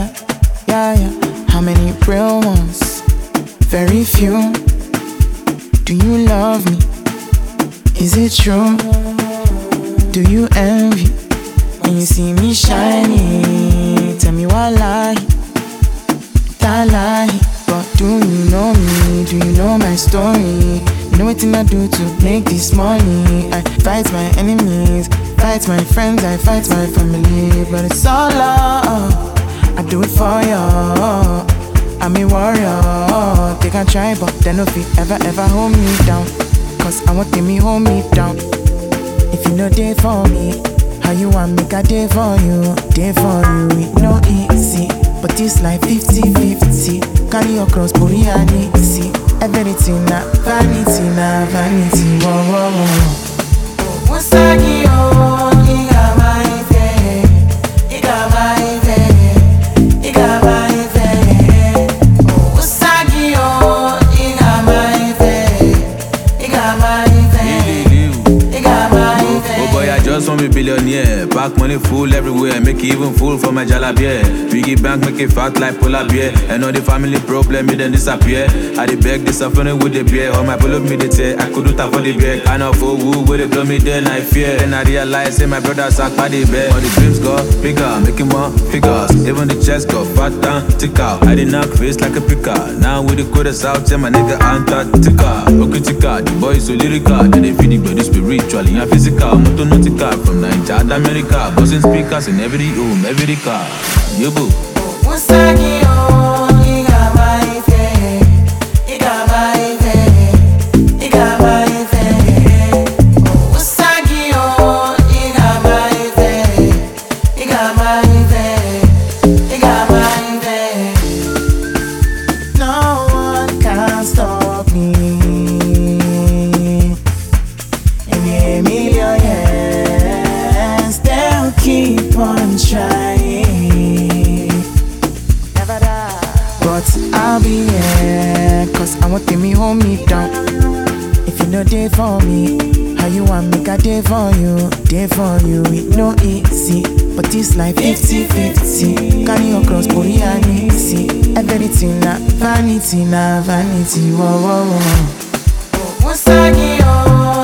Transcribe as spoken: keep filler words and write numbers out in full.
yeah, yeah, yeah. How many real ones? Very few. Do you love me? Is it true? Do you envy when you see me shining? Tell me why lie, that lie. But do you know me? Do you know my story? You know what I do to make this money? I fight my enemies, fight my friends, I fight my family. But it's all love, I do it for you. I'm a warrior. They can try but they no fit ever ever hold me down. Cause I want them me hold me down. If you know day for me, how you want make a day for you? Day for you, it no easy. But it's like fifty fifty. Carry your cross, body and easy. Everything na vanity, na vanity. Whoa, whoa, whoa. Musagi oh, iga my fe, iga my fe, iga my fe. Musagi oh, iga my fe, iga my fe, iga my fe. Oh boy, I just want me billionaire. Back money full everywhere, make it even full for my jalabia. Piggy bank make it fat like polar bear. And all the family problem, me then disappear. I dey beg this suffering with the beer. All my pull up me they say I couldn't afford the beer. I know for who would it blow me then I fear. Then I realize say my brother suck by the bed. All the dreams got bigger, making more figures. Even the chest got fat and thicker. I did knock face like a picker. Now with the coders out, tell my nigga Antarctica. Okitika, the boy so lyrical. Then they feed the body spiritually and physical. Moto nautica from Nigeria to America. Buzzing speakers in every room, every car. You boo. Musagi oh, iga my fe, iga my fe, iga my fe. Musagi oh, iga my fe, iga my fe, iga my fe. No one can stop me. And a million years, they'll keep on trying. But I'll be here, cause I want them me hold me down. If you know day for me, how you want make a day for you? Day for you, it no easy. But it's like fifty fifty. Carry your cross, body and easy. Everything na vanity, na vanity. Whoa, whoa, whoa. Musagi oh.